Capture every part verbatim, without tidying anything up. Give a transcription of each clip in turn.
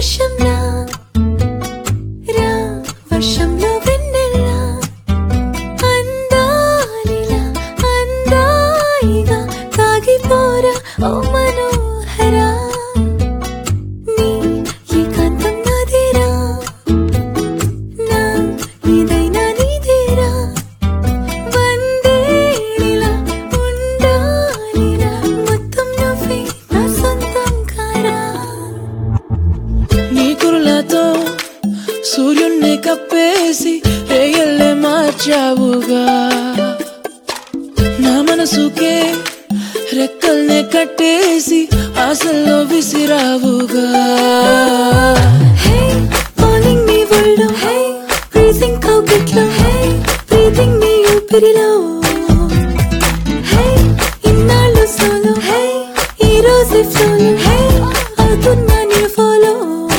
వర్షంలా రా వర్షంలో వెన్నెల్లా అందాలిలా అందాయిగా తాగిపోరా ఓ మనోహరా నీ ఏకాంతం నాదేరా నా ఏదైనా నీదేరా వందేళ్ళిలా ఉండాలిరా మొత్తం నువ్వే నా సొంతం కారా నీ కురులతో సూర్యున్నే కప్పేసి రేయల్లే మార్చావుగా నా మనసుకే రెక్కల్నే కట్టేసి ఆశల్లో విసిరావుగా Hey, falling నీ ఒళ్ళో Hey, freezing కౌగిట్లో Hey, breathing నీ ఊపిరిలో Hey, ఇన్నాళ్ళు solo Hey, ఈ రోజే solo Hey, అవుతున్నా నీ follow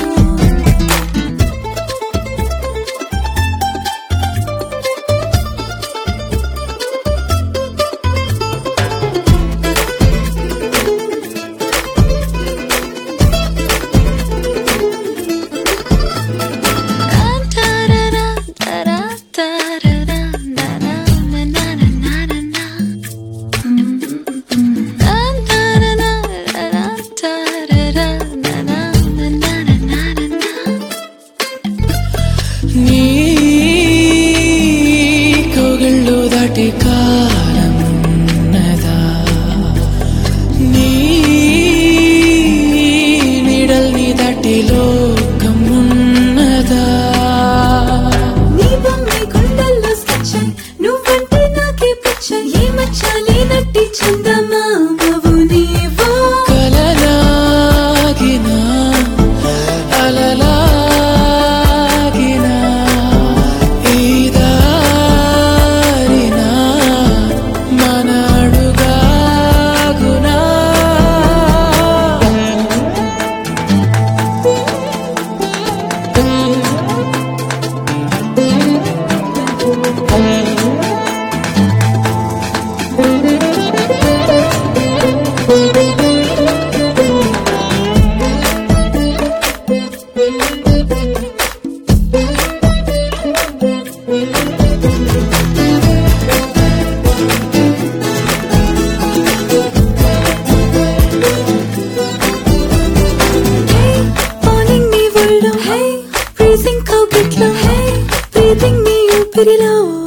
నీ కౌగిళ్ళు దాటి కాలం ఉన్నదా నీ నీడల్ని దాటి లోకం ఉన్నదా నీ బొమ్మే గుండెల్లో స్కెచ్ నువ్వంటే నాకే పిచ్చ ఏ మచ్చా లేనట్టి చందమామవు నీవో కలలాగినా అలలాగినా ఈ దారినా మన అడుగాగునా Hey, falling నీ ఒళ్ళో Hey, freezing కౌగిట్లో Hey, breathing నీ ఊపిరిలో